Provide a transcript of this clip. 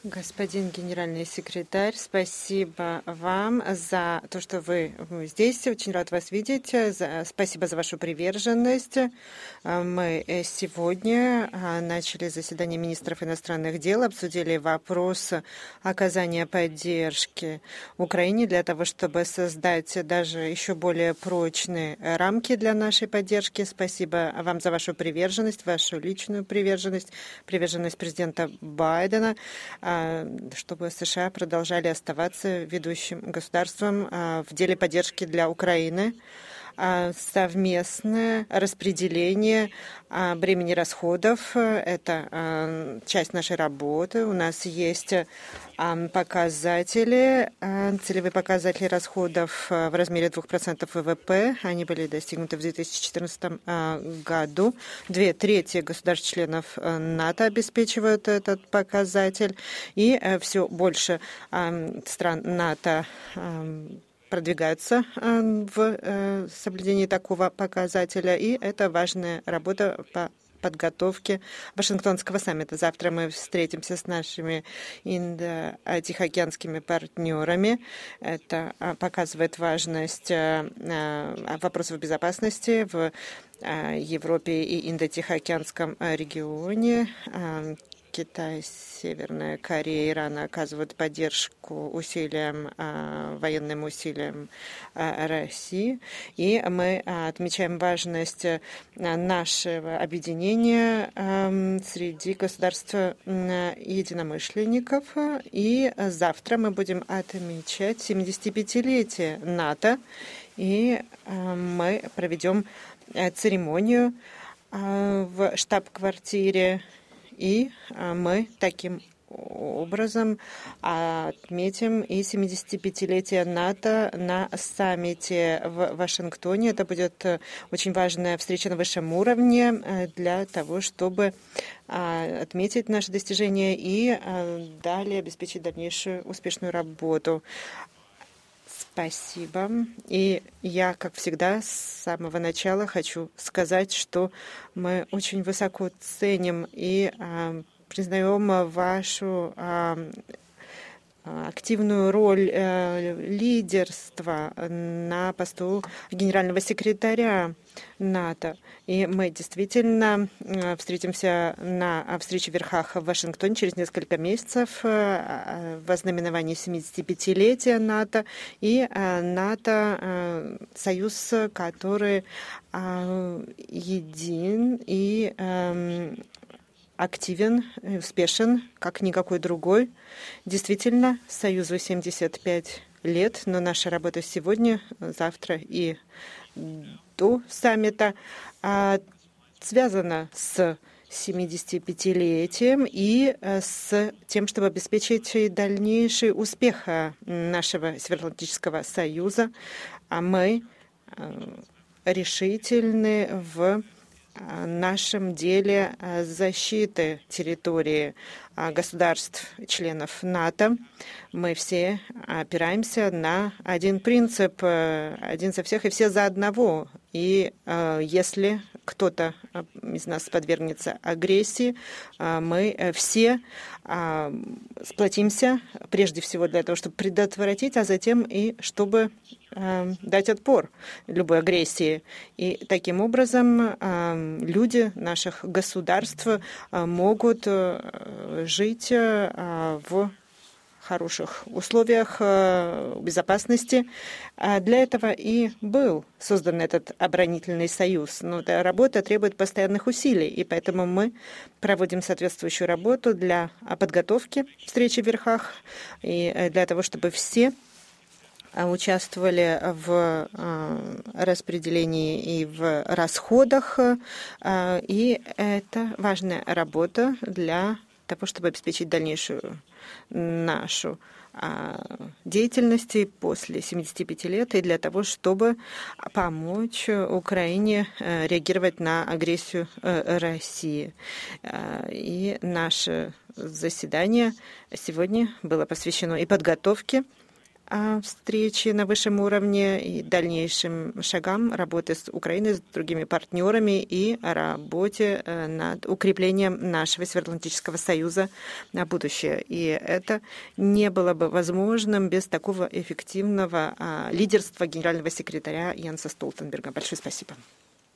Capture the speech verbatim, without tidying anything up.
Господин генеральный секретарь, спасибо вам за то, что вы здесь. Очень рад вас видеть. За, спасибо за вашу приверженность. Мы сегодня начали заседание министров иностранных дел, обсудили вопрос оказания поддержки Украине для того, чтобы создать даже еще более прочные рамки для нашей поддержки. Спасибо вам за вашу приверженность, вашу личную приверженность, приверженность президента Байдена, чтобы США продолжали оставаться ведущим государством в деле поддержки для Украины. Совместное распределение бремени расходов – это часть нашей работы. У нас есть показатели, целевые показатели расходов в размере двух процентов ВВП. Они были достигнуты в две тысячи четырнадцатом году. Две трети государств-членов НАТО обеспечивают этот показатель. И все больше стран НАТО продвигаются в соблюдении такого показателя, и это важная работа по подготовке Вашингтонского саммита. Завтра мы встретимся с нашими индо-тихоокеанскими партнерами. Это показывает важность вопросов безопасности в Европе и Индо-Тихоокеанском регионе. Китай, Северная Корея, Иран оказывают поддержку усилиям, военным усилиям России. И мы отмечаем важность нашего объединения среди государств единомышленников. И завтра мы будем отмечать семидесятипятилетие НАТО. И мы проведем церемонию в штаб-квартире. И мы таким образом отметим и семидесятипятилетие НАТО на саммите в Вашингтоне. Это будет очень важная встреча на высшем уровне для того, чтобы отметить наши достижения и далее обеспечить дальнейшую успешную работу. Спасибо. И я, как всегда, с самого начала хочу сказать, что мы очень высоко ценим и а, признаем вашу а, активную роль а, лидерства на посту генерального секретаря НАТО. И мы действительно встретимся на встрече в верхах в Вашингтоне через несколько месяцев в ознаменовании семидесятипятилетия НАТО. И НАТО – союз, который един и активен, и успешен, как никакой другой. Действительно, Союзу семьдесят пять лет, но наша работа сегодня, завтра и до саммита связана с семидесятипятилетием и с тем, чтобы обеспечить дальнейший успех нашего Североатлантического союза. А мы решительны в нашем деле защиты территории государств, членов НАТО. Мы все опираемся на один принцип: один за всех и все за одного. И если кто-то из нас подвергнется агрессии, мы все сплотимся прежде всего для того, чтобы предотвратить, а затем и чтобы дать отпор любой агрессии. И таким образом люди наших государств могут жить в хороших условиях безопасности. Для этого и был создан этот оборонительный союз. Но эта работа требует постоянных усилий, и поэтому мы проводим соответствующую работу для подготовки встречи в верхах и для того, чтобы все участвовали в распределении и в расходах. И это важная работа для того, чтобы обеспечить дальнейшую нашу деятельности после семидесяти пяти лет и для того, чтобы помочь Украине реагировать на агрессию России. И наше заседание сегодня было посвящено и подготовке встречи на высшем уровне и дальнейшим шагам работы с Украиной, с другими партнерами и работе над укреплением нашего Североатлантического союза на будущее. И это не было бы возможным без такого эффективного лидерства генерального секретаря Йенса Столтенберга. Большое спасибо.